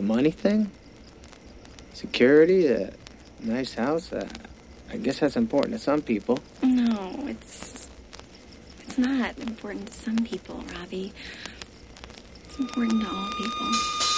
money thing? Security? A nice house? I guess that's important to some people. No, it's not important to some people, Robbie. It's important to all people.